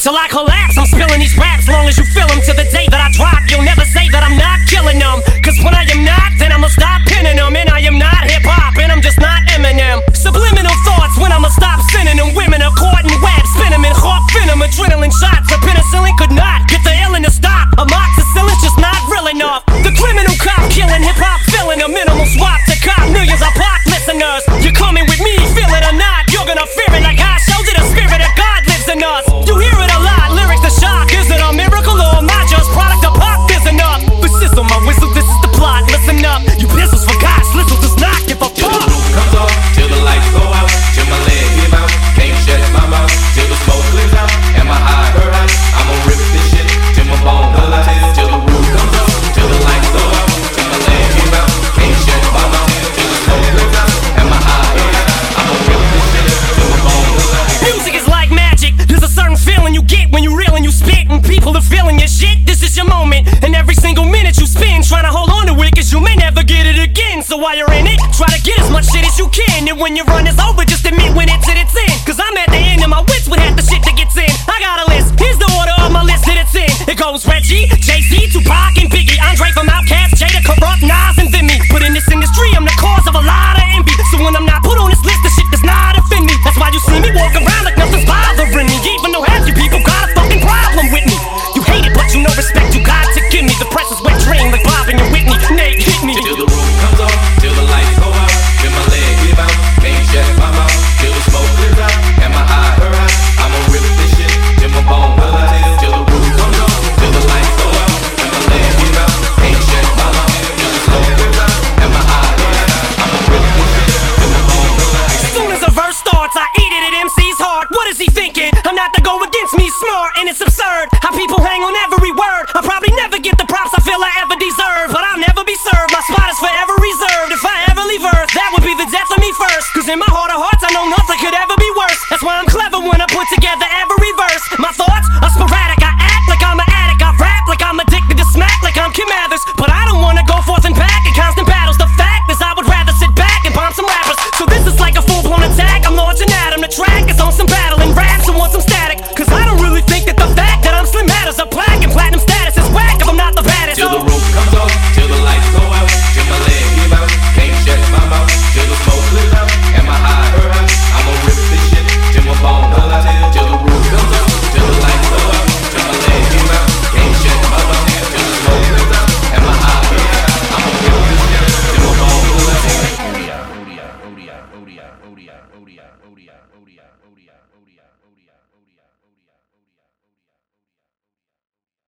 till I collapse. I'm spilling these raps long as you feel them. To the day that I drop, you'll never say that I'm not killing them. Cause when I am not, then I'ma stop pinning them. And I am not hip-hop, and I'm just not Eminem. Subliminal thoughts when I'ma stop sending them. Women are caught in web, spin them in hawk venom. Adrenaline shots, a penicillin could not get the illin to stop. Amoxicillin's just not real enough. The criminal cop killing hip-hop, filling a minimal swap to cop millions of pop listeners. You're coming with me, feel it or not, you're gonna fear it like I showed you the spirit of God lives in us. You hear it a lot, lyrics to shock. Is it a miracle or am I just product of pop? There's enough. The sizzle, my whistle, this is the plot. Listen up, you pistols for God, Slizzle does not give a fuck. Till the roof comes off, till the lights go out, till my leg give out, can't shut my mouth, till the smoke clears out, and my high her out. I'ma rip this shit till my bone alive. Till the roof comes off, till the lights go out, till my leg give out, can't shut my mouth, till the smoke clears out, and my high her out. I'ma rip this shit till my bone alive. Music is like magic. There's a certain feeling you get when you reel and you spit, and people are feeling your shit. This is your moment, and every single minute you spend trying to hold on to it, cause you may never get it again. So while you're in it, try to get as much shit as you can, and when your run is over, just admit when it's at its end. Cause I'm at the end of my wits with half the shit that gets in. I got a list, here's the order of my list that it's in. It goes Reggie, Jay-Z, Tupac, and Biggie, Andre from Outkast, Jada, Corrupt, Nas, and Vimy. But in this industry, I'm the cause of a lot of envy. So when I'm not put on this list, the shit does not offend me. That's why you see me walk around like nothing's bothering me, even though half you people got a fucking problem with me. You hate it, but you know respect you got to give me. The press is wet dream like Bob and your Whitney. Nate, hit me. Till the roof comes off, till the lights go out, till my leg give out, can't shut my mouth, till the smoke clears out, and my high her out. I'ma rip this shit till my bone alive. Till the roof comes off, till the lights go out, till my leg give out, can't shut my mouth, till the smoke clears out, and my high her out. I'ma rip this shit till my bone alive. As soon as a verse starts, I eat it at MC's heart. What is he thinking? I'm not to go against me, smart, and it's absurd how people hang on every word. I probably never get the props I feel I ever deserve, but I'll never be served. My spot is forever reserved. If I ever leave Earth, that would be the death of me first. Cause in my heart of hearts, I know nothing could ever be worse. That's why I'm clever when I put together every verse. My thoughts